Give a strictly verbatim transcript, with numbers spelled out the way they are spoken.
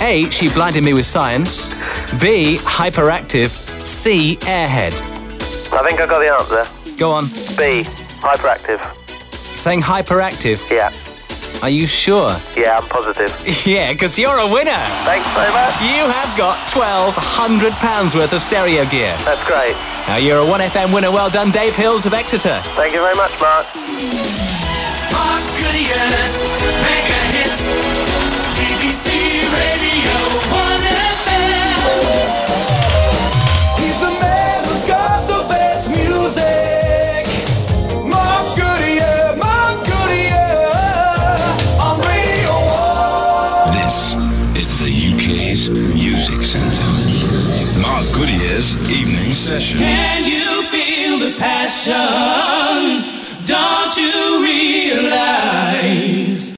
A, she blinded me with science. B, hyperactive. C, airhead. I think I got the answer. Go on. B, hyperactive. Saying hyperactive? Yeah. Are you sure? Yeah, I'm positive. Yeah, because you're a winner. Thanks very much. You have got twelve hundred pounds worth of stereo gear. That's great. Now you're a one F M winner. Well done, Dave Hills of Exeter. Thank you very much, Mark. Mark Goodyear's Mega Hits, B B C Radio one F M. He's the man who's got the best music. Mark Goodyear, Mark Goodyear on Radio one. This is the U K's Music Centre. Mark Goodyear's evening session. Can you feel the passion? Don't you realize